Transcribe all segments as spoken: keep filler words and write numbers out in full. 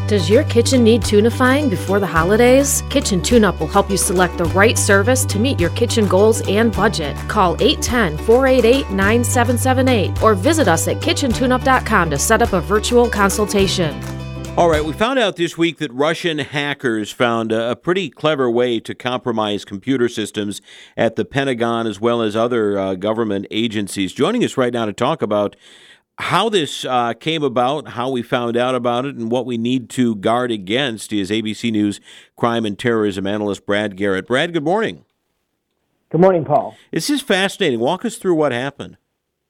Does your kitchen need tunifying before the holidays? Kitchen TuneUp will help you select the right service to meet your kitchen goals and budget. Call eight one zero, four eight eight, nine seven seven eight or visit us at kitchen tune up dot com to set up a virtual consultation. All right, we found out this week that Russian hackers found a pretty clever way to compromise computer systems at the Pentagon as well as other uh, government agencies. Joining us right now to talk about how this uh, came about, how we found out about it, and what we need to guard against is A B C News crime and terrorism analyst Brad Garrett. Brad, good morning. Good morning, Paul. This is fascinating. Walk us through what happened.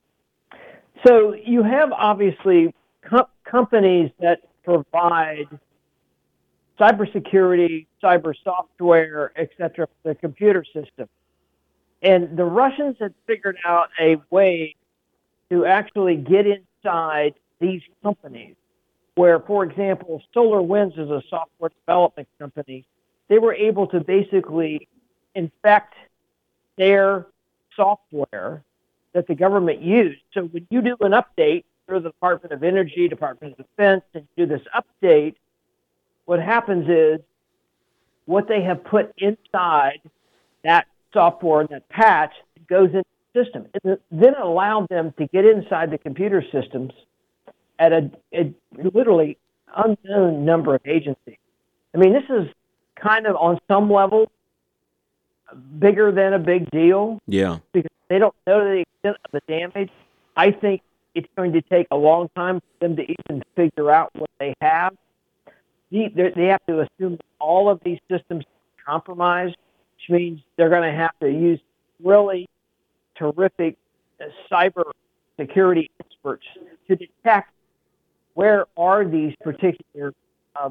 So you have, obviously, com- companies that provide cybersecurity, cyber software, et cetera, for the computer system. And the Russians had figured out a way to actually get inside these companies where, for example, SolarWinds is a software development company. They were able to basically infect their software that the government used. So when you do an update through the Department of Energy, Department of Defense, and do this update, what happens is what they have put inside that software, that patch, goes into system. It then allowed them to get inside the computer systems at a, a literally unknown number of agencies. I mean, this is kind of on some level bigger than a big deal. Yeah. Because they don't know the extent of the damage. I think it's going to take a long time for them to even figure out what they have. They, they have to assume that all of these systems are compromised, which means they're going to have to use really terrific uh, cyber security experts to detect where are these particular uh,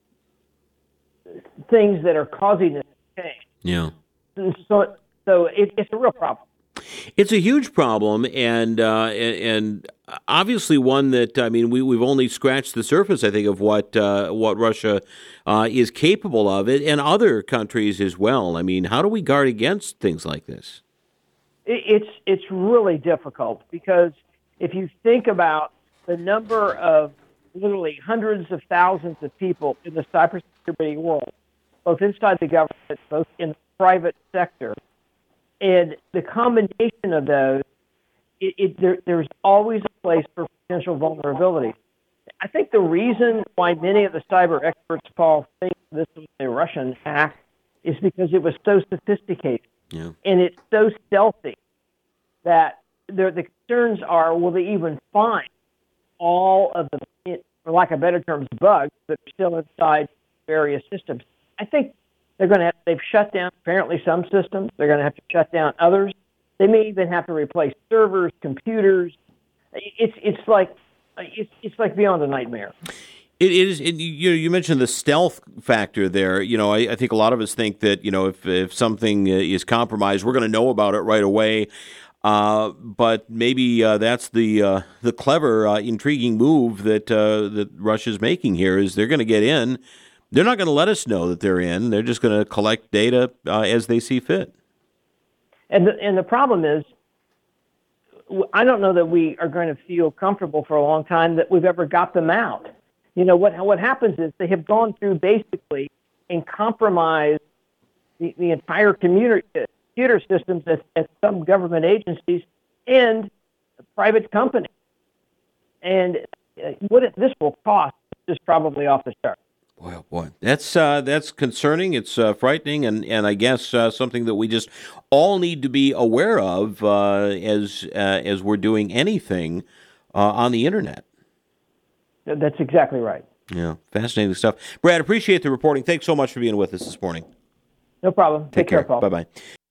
things that are causing this change. Yeah. And so, so it, it's a real problem. It's a huge problem, and uh, and obviously one that, I mean, we, we've only scratched the surface, I think, of what uh, what Russia uh, is capable of, it, and other countries as well. I mean, how do we guard against things like this? It's it's really difficult because if you think about the number of literally hundreds of thousands of people in the cybersecurity world, both inside the government, both in the private sector, and the combination of those, it, it, there, there's always a place for potential vulnerability. I think the reason why many of the cyber experts, Paul, think this was a Russian hack is because it was so sophisticated. Yeah. And it's so stealthy that the concerns are, will they even find all of the, for lack of better terms, bugs that are still inside various systems? I think they're going to have, they've shut down apparently some systems. They're going to have to shut down others. They may even have to replace servers, computers. It's it's like it's it's like beyond a nightmare. It is. It, you you mentioned the stealth factor there. You know, I, I think a lot of us think that, you know, if if something is compromised, we're going to know about it right away. Uh, but maybe uh, that's the uh, the clever, uh, intriguing move that uh, that Russia's making here. Is they're going to get in. They're not going to let us know that they're in. They're just going to collect data uh, as they see fit. And the, and the problem is, I don't know that we are going to feel comfortable for a long time that we've ever got them out. You know, what what happens is they have gone through basically and compromised the, the entire commuter, computer systems at, at some government agencies and private companies. And uh, what it, this will cost is probably off the chart. Boy, oh boy, that's uh, that's concerning. It's uh, frightening, and, and I guess uh, something that we just all need to be aware of uh, as uh, as we're doing anything uh, on the internet. That's exactly right. Yeah, fascinating stuff. Brad, appreciate the reporting. Thanks so much for being with us this morning. No problem. Take, Take care. care, Paul. Bye-bye.